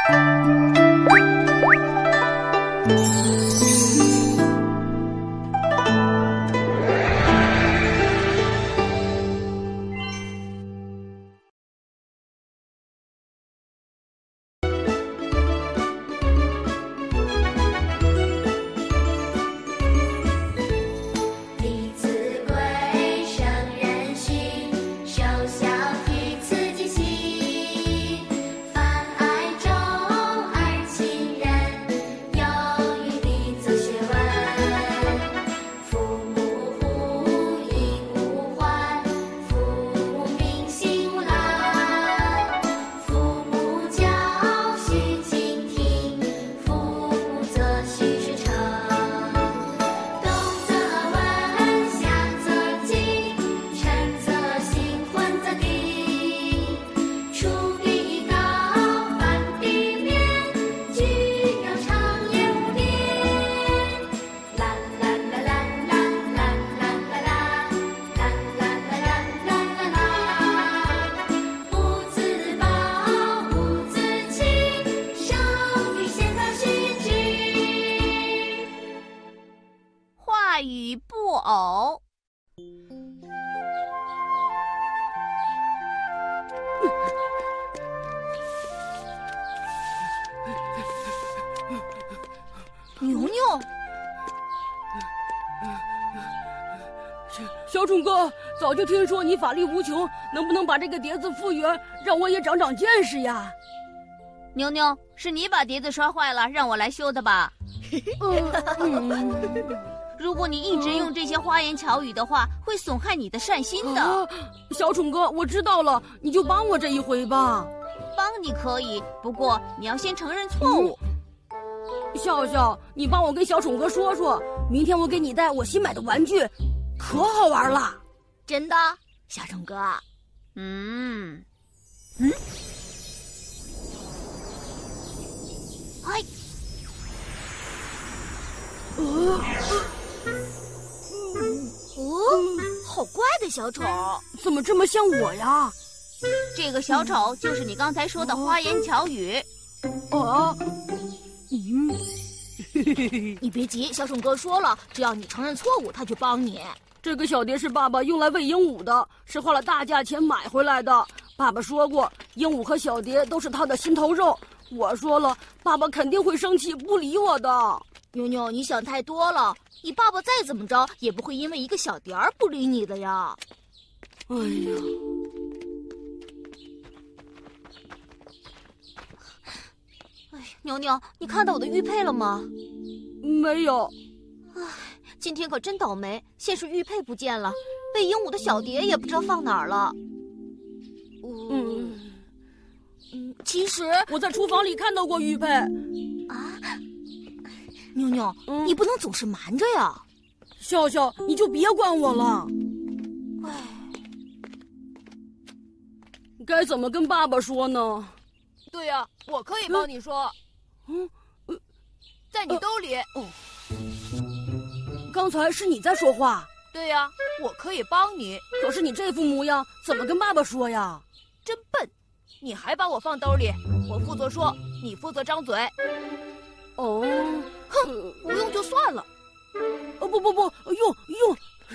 与布偶。 牛牛， 小宠哥，早就听说你法力无穷，能不能把这个碟子复原，让我也长长见识呀？ 牛牛，是你把碟子摔坏了，让我来修的吧？如果你一直用这些花言巧语的话，会损害你的善心的。 小宠哥，我知道了，你就帮我这一回吧。 帮你可以，不过你要先承认错误。 笑笑，你帮我跟小宠哥说说，明天我给你带我新买的玩具，可好玩了。 真的，小宠哥？ 嗨。 好怪的小丑， 怎么这么像我呀？ 这个小丑就是你刚才说的花言巧语。 你别急，小宠哥说了，只要你承认错误，他就帮你。 这个小碟是爸爸用来喂鹦鹉的，是花了大价钱买回来的。爸爸说过，鹦鹉和小碟都是他的心头肉。我说了，爸爸肯定会生气，不理我的。 牛牛，你想太多了，你爸爸再怎么着也不会因为一个小碟儿不理你的呀。 哎呀， 牛牛，你看到我的玉佩了吗？ 没有。 唉，今天可真倒霉，先是玉佩不见了，喂鹦鹉的小碟也不知道放哪儿了。其实我在厨房里看到过玉佩。 牛牛，你不能总是瞒着呀。 笑笑，你就别管我了。该怎么跟爸爸说呢？ 对呀，我可以帮你说。在你兜里。 刚才是你在说话。 对呀，我可以帮你。 可是你这副模样，怎么跟爸爸说呀？ 真笨，你还把我放兜里，我负责说，你负责张嘴。 哼，不用就算了。 不，用。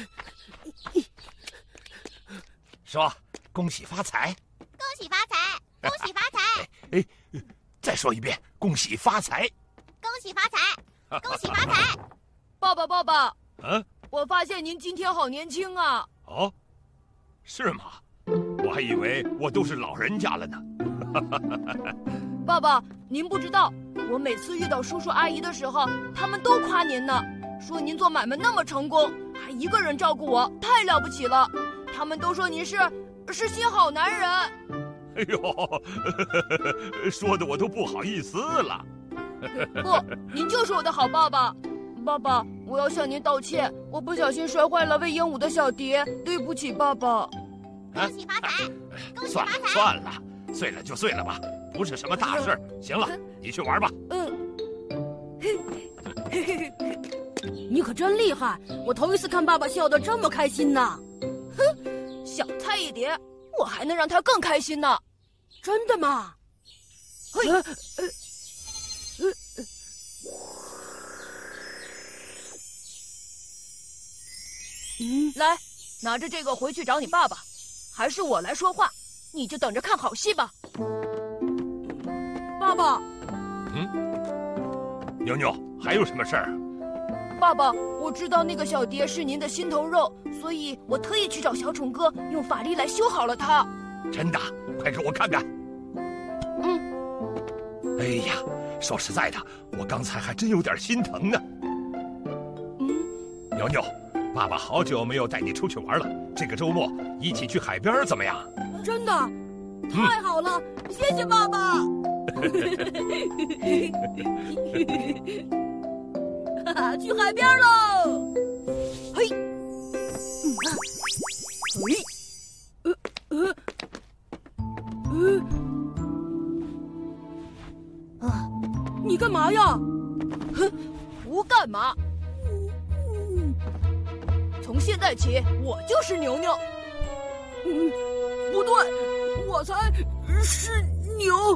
说，恭喜发财。 恭喜发财，恭喜发财。 再说一遍，恭喜发财。 恭喜发财，恭喜发财。 爸爸。我发现您今天好年轻啊。 哦，是吗？我还以为我都是老人家了呢。 爸爸，您不知道，我每次遇到叔叔阿姨的时候，他们都夸您呢，说您做买卖那么成功，还一个人照顾我，太了不起了。他们都说您是新好男人。 哎呦，说的我都不好意思了。 不，您就是我的好爸爸。爸爸，我要向您道歉，我不小心摔坏了喂鹦鹉的小碟，对不起，爸爸。 恭喜发财，恭喜发财。 算了，碎了就碎了吧，不是什么大事。行了，你去玩吧。 你可真厉害，我头一次看爸爸笑得这么开心呢。 小菜一碟，我还能让他更开心呢。 真的吗？ 来，拿着这个回去找你爸爸。还是我来说话，你就等着看好戏吧。 爸爸。 牛牛，还有什么事儿？ 爸爸，我知道那个小蝶是您的心头肉，所以我特意去找小宠哥，用法力来修好了它。 真的？快给我看看。哎呀，说实在的，我刚才还真有点心疼呢。牛牛，爸爸好久没有带你出去玩了，这个周末一起去海边怎么样？ 真的？太好了，谢谢爸爸。去海边喽！嘿，你干嘛呀？ 不干嘛。从现在起，我就是牛牛。 不对，我才是牛。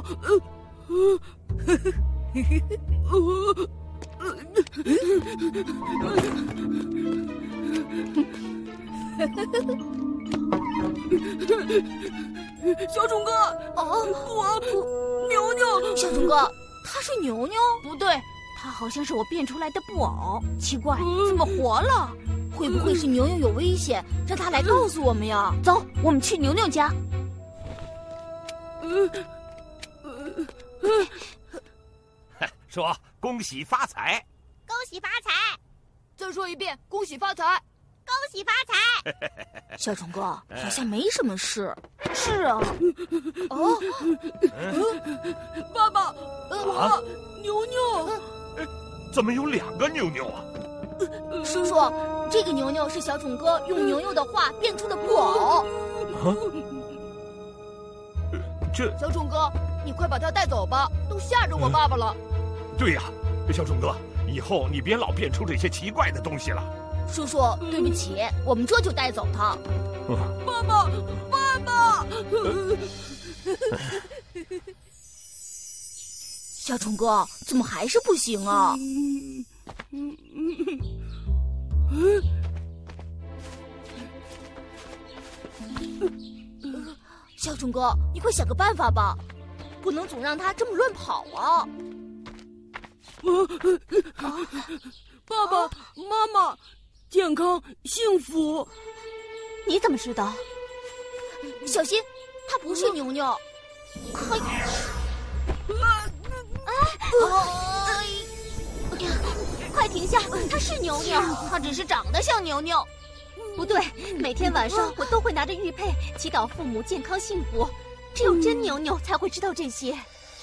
小宠哥，我牛牛。 小宠哥，他是牛牛？不对，他好像是我变出来的布偶。奇怪，怎么活了？会不会是牛牛有危险，让他来告诉我们呀？走，我们去牛牛家。 说恭喜发财， 恭喜发财， 再说一遍，恭喜发财， 恭喜发财。 小宠哥，好像没什么事。是啊。 爸爸，我牛牛。 怎么有2个牛牛啊？ 叔叔，这个牛牛是小宠哥用牛牛的话变出的布偶。 小宠哥，你快把它带走吧，都吓着我爸爸了。 对呀，小宠哥，以后你别老变出这些奇怪的东西了。 叔叔，对不起，我们这就带走它。 爸爸，爸爸！ 小宠哥，怎么还是不行啊？小宠哥，你快想个办法吧，不能总让它这么乱跑啊！ 爸爸妈妈，健康幸福。 你怎么知道？小心，它不是牛牛。嘿！快停下！它是牛牛，它只是长得像牛牛。不对，每天晚上我都会拿着玉佩祈祷父母健康幸福，只有真牛牛才会知道这些。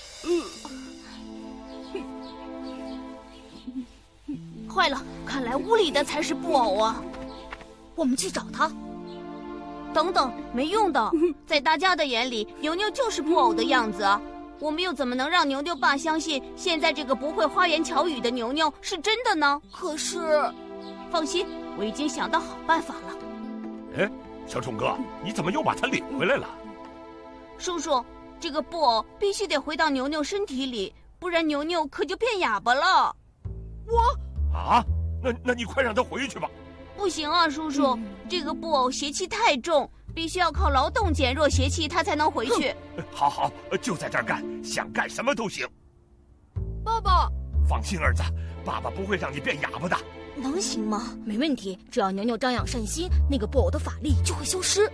坏了，看来屋里的才是布偶啊！我们去找他。 等等，没用的，在大家的眼里，牛牛就是布偶的样子啊。我们又怎么能让牛牛爸相信现在这个不会花言巧语的牛牛是真的呢？ 可是， 放心，我已经想到好办法了。 哎，小宠哥，你怎么又把它领回来了？ 叔叔，这个布偶必须得回到牛牛身体里，不然牛牛可就变哑巴了。 啊，那你快让他回去吧。 不行啊，叔叔，这个布偶邪气太重，必须要靠劳动减弱邪气，他才能回去。 好，就在这儿干，想干什么都行。 爸爸， 放心，儿子，爸爸不会让你变哑巴的。 能行吗？没问题，只要牛牛张扬善心，那个布偶的法力就会消失。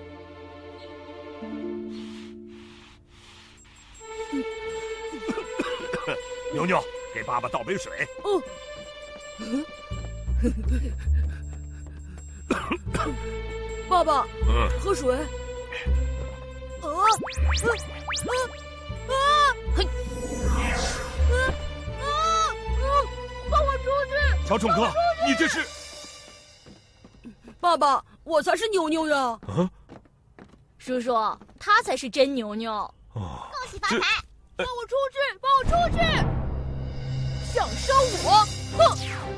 牛牛，给爸爸倒杯水。 爸爸，喝水。 嘿！ 放我出去！ 小宠哥，你这是…… 爸爸，我才是牛牛呀！ 叔叔，他才是真牛牛。 恭喜发财！ 放我出去！放我出去！想伤我？哼！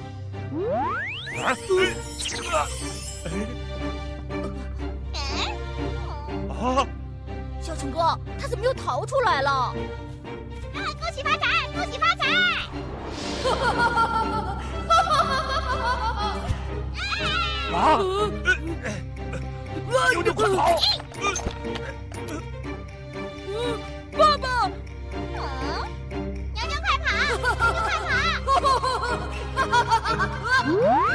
小虫哥，他怎么又逃出来了？ 恭喜发财！恭喜发财！ 啊！牛牛快跑！ 爸爸！ 牛牛快跑！牛牛快跑！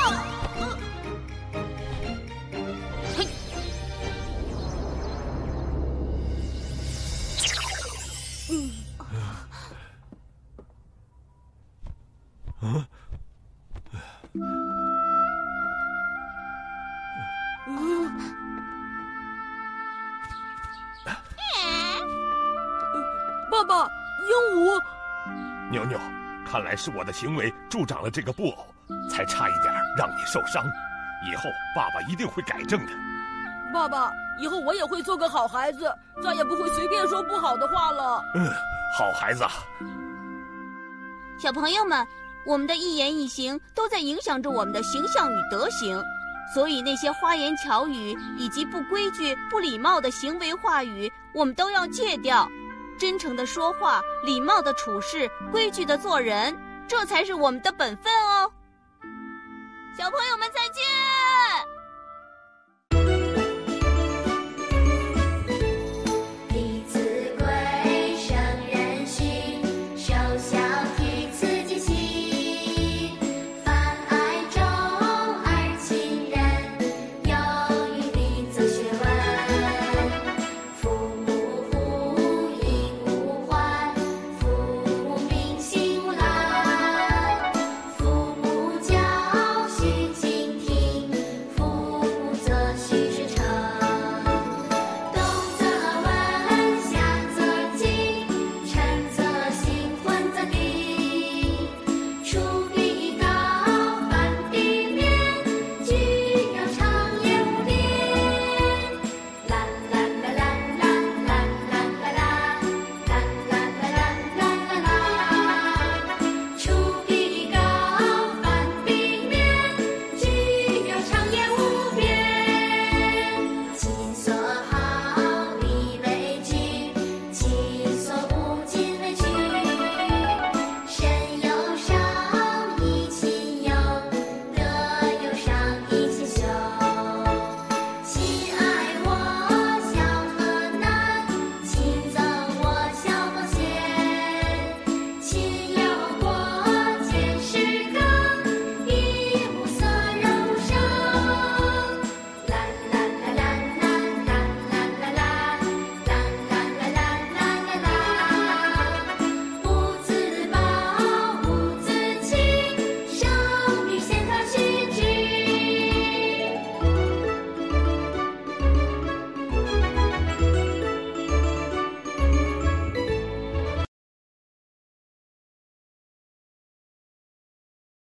爸爸，鹦鹉。 牛牛，看来是我的行为助长了这个布偶，才差一点让你受伤。以后爸爸一定会改正的。 爸爸，以后我也会做个好孩子，再也不会随便说不好的话了。 好孩子。 小朋友们，我们的一言一行都在影响着我们的形象与德行，所以那些花言巧语以及不规矩、不礼貌的行为话语，我们都要戒掉。真诚的说话，礼貌的处事，规矩的做人，这才是我们的本分哦。小朋友们再见。